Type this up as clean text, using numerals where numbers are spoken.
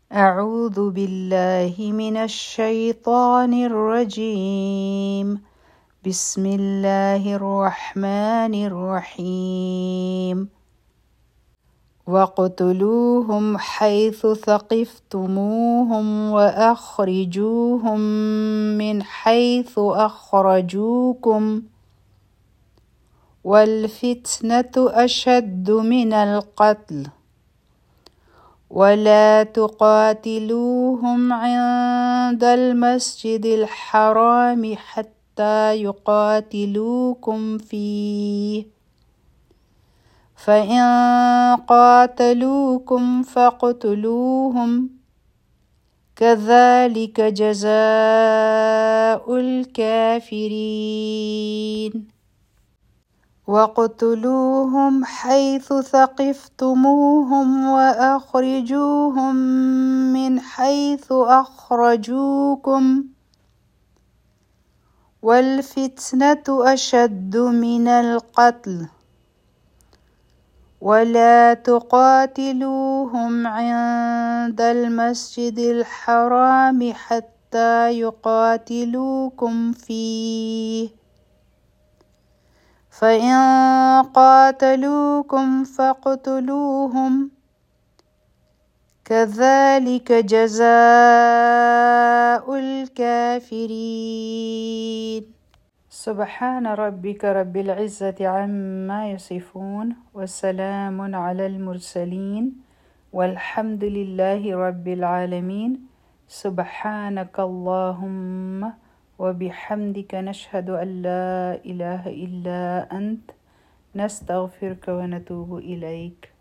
أعوذ بالله من الشيطان الرجيم. بسم الله الرحمن الرحيم. واقتلوهم حيث ثقفتموهم وأخرجوهم من حيث أخرجوكم والفتنة أشد من القتل ولا تقاتلوهم عند المسجد الحرام حتى يقاتلوكم فيه فإن قاتلوكم فاقتلوهم كذلك جزاء الكافرين. واقتلوهم حيث ثقفتموهم وأخرجوهم من حيث أخرجوكم والفتنة أشد من القتل ولا تقاتلوهم عند المسجد الحرام حتى يقاتلوكم فيه فإن قاتلوكم فاقتلوهم كذلك جزاء الكافرين. سبحان ربك رب العزة عما يصفون وسلام على المرسلين والحمد لله رب العالمين. سبحانك اللهم وبحمدك نشهد أن لا إله إلا أنت نستغفرك ونتوب إليك.